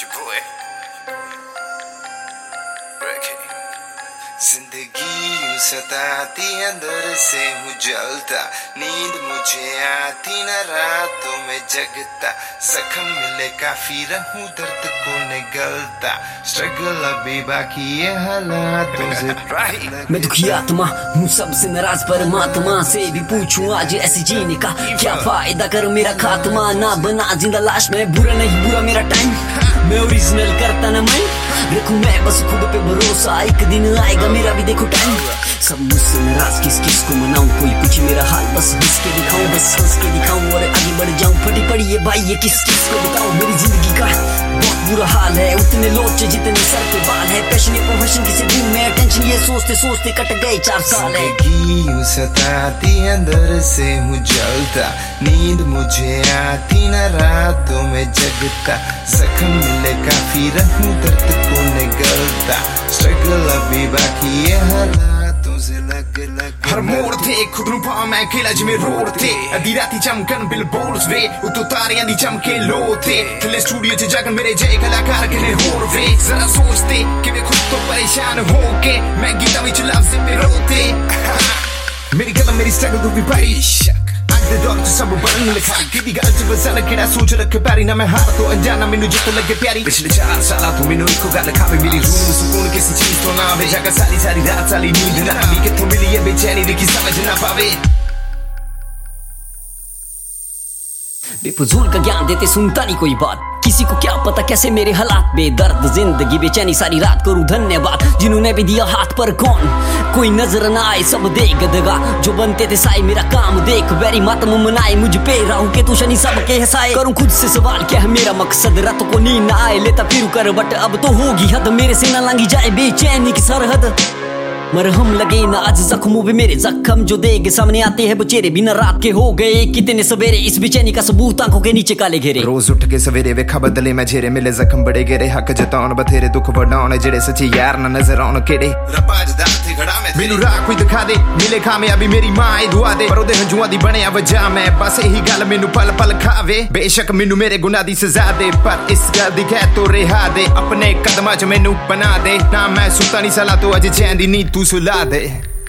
It's your boy. जिंदगी यूं सताती अंदर से हूँ जलता, नींद मुझे आती न रातों में जगता, जख्म मिले काफी रहूं दर्द को निगलता, स्ट्रगल अभी बाकी है हालातों से। मैं दुखी आत्मा हूँ सबसे नाराज परमात्मा से भी पूछूं आज ऐसे जीने का क्या फायदा, कर मेरा खात्मा ना बना जिंदा लाश में, बुरा नहीं बुरा मेरा टाइम, मैं ओरिजिनल करता ना मैं, देखूं मैं बस खुद पे भरोसा, एक दिन आएगा मेरा भी देखो टाइम। सब मुझसे नाराज किस किस को मनाऊं, कोई पूछे मेरा हाल बस हंस के दिखाऊं, बस हंस के दिखाऊं और आगे बढ़ जाऊं, फटी पड़ी है भाई ये किस किस को बताऊं, मेरी जिंदगी का बहुत बुरा हाल है, उतने लोचे जितने सर पे बाल है, पैशन या प्रोफेशन किसी दूं मैं टेंशन, ये सोचते सोचते कट गए 4 साल है। जिंदगी यूं सताती अंदर से हूँ जलता, नींद मुझे आती न रातों में जगता, जख्म मिले काफी रहूं दर्द को निगलता, स्ट्रगल अभी बाकी है हालातों से लग हर मोड़ थे खुद ਨੂੰ ਪਾ ਮੈਂ ਅਕੇਲਾ ਜਿਵੇਂ ਰੋਡ ਤੇ, ਅੱਧੀ ਰਾਤੀ ਚਮਕਣ ਬਿਲਬੋਰਡਸ ਵੇ, ਉਤੋਂ ਤਾਰਿਆਂ ਦੀ ਚਮਕੇ ਲੋ ਤੇ, ਥੱਲੇ ਸਟੂਡੀਓ 'ਚ ਜਾਗਣ ਮੇਰੇ ਜੇ ਕਲਾਕਾਰ ਕਿਨੇ ਹੋਰ ਵੇ, ਜ਼ਰਾ ਸੋਚਦੇ ਕਿਵੇਂ ਖੁਦ ਤੋਂ ਪਰੇਸ਼ਾਨ ਹੋ ਕੇ ਮੈਂ ਗੀਤਾਂ ਵਿੱਚ ਲਫ਼ਜ਼ ਤੇ ਰੋਤੇ, ਮੇਰੀ ਕਦਮ ਮੇਰੀ ਸਟਰਗਲ ਤੋਂ ਵੀ ਬੜੀ ਸ਼ੱਕ, ਦੇ ਦੌਰ 'ਚ ਸਭ ਬਣ ਲਿਖਾ, ਕਿਹਦੀ ਗੱਲ 'ਚ ਬਸਣ ਕਿਹੜਾ ਸੋਚ ਰੱਖੇ ਪੈਰੀ ਨਾ, ਮੈਂ ਹਾਰ ਤੋਂ ਅਣਜਾਣਾ ਮੈਨੂੰ ਜਿੱਤ ਲੱਗੇ ਪਿਆਰੀ, ਪਿਛਲੇ 4 ਸਾਲਾਂ ਤੋਂ ਮੈਨੂੰ ਇੱਕੋ ਗੱਲ ਖਾਵੇ, ਮੇਰੀ ਰੂਹ ਨੂੰ ਸਕੂਨ ਕਿਸੇ ਚੀਜ਼ ਤੋਂ ਨਾ ਆਵੇ, ਜਗਾ ਸਾਰੀ ਸਾਰੀ ਰਾਤ ਸਾਲੀ ਨੀਂਦ ਨਾ ਆਵੇ, ਕਿੱਥੋਂ ਮਿਲੀ ਇਹ ਬੇਚੈਨੀ ਦੀ ਕੀ ਸਮਝ ਨਾ ਪਾਵੇ। बेफजूल का ज्ञान देते सुनता नहीं कोई बात, किसी को क्या पता कैसे मेरे हालात, बेदर्द जिंदगी बेचैनी सारी रात करूं धन्यवाद जिन्होंने भी दिया हाथ पर, कौन कोई नजर ना आए सब दे गदगा, जो बनते थे साए मेरा काम देख बैरी मातम मनाए, मुझ पे राहु के तू शनि सबके हंसाए, करूं खुद से सवाल क्या है मेरा मकसद, रातों को नींद ना आए लेता फिर कर बट अब तो होगी हद, मेरे से ना लांगी जाए बेचैनी की सरहद, मरहम लगे ना आज जख्मों पे मेरे, जख्म जो देगे सामने आते हैं बचेरे, बिना रात के हो गए कितने सवेरे, इस बेचैनी का सबूत आंखों के नीचे काले घेरे, रोज उठ के सवेरे वेखा बदले मैं झेरे, मिले जख्म बड़े गेरे, हक जताउन बथेरे दुख वडाउन, जेड़े सच्चे यार ना नजर आउन केड़े, ਰੱਬਾ ਜਦਾਂ ਤੇ ਖੜਾ ਮੈਂ ਮੈਨੂੰ ਰਾਹ ਕੋਈ ਦਿਖਾ ਦੇ, ਮਿਲੇ ਕਾਮਯਾਬੀ ਮੇਰੀ ਮਾਂ ਏ ਦੁਆ ਦੇ, ਪਰ ਉਹਦੇ ਹੰਝੂਆਂ ਦੀ ਬਣਿਆ ਵਜ੍ਹਾ ਮੈਂ, ਬਸ ਇਹੀ ਗੱਲ ਮੈਨੂੰ ਪਲ ਪਲ ਖਾਵੇ, ਬੇਸ਼ੱਕ ਮੈਨੂੰ ਮੇਰੇ ਗੁਨਾਹ ਦੀ ਸਜ਼ਾ ਦੇ, ਪਰ ਇਸ ਗੱਲ ਦੀ ਕਹਿ ਤੋ ਰਿਹਾ ਦੇ, ਆਪਣੇ ਕਦਮਾਂ 'ਚ ਮੈਨੂੰ ਬਣਾ ਦੇ, ਨਾ ਮੈਂ ਸੁੱਤਾ ਨਹੀਂ ਸਾਲਾਂ ਤੋਂ ਅਜੇ ਚੈਨ ਦੀ ਨੀਂਦ ਤੂੰ ਸੁਲਾ ਦੇ।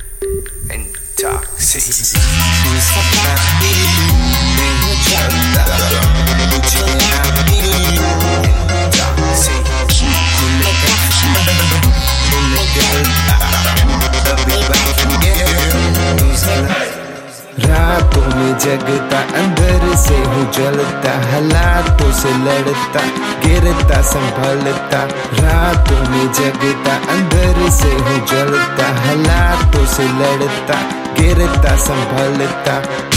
रातों में जगता अंदर से हूँ जलता, हालातों से लड़ता गिरता संभलता, रातों में जगता अंदर से हूँ जलता, हालातों से लड़ता गिरता संभलता।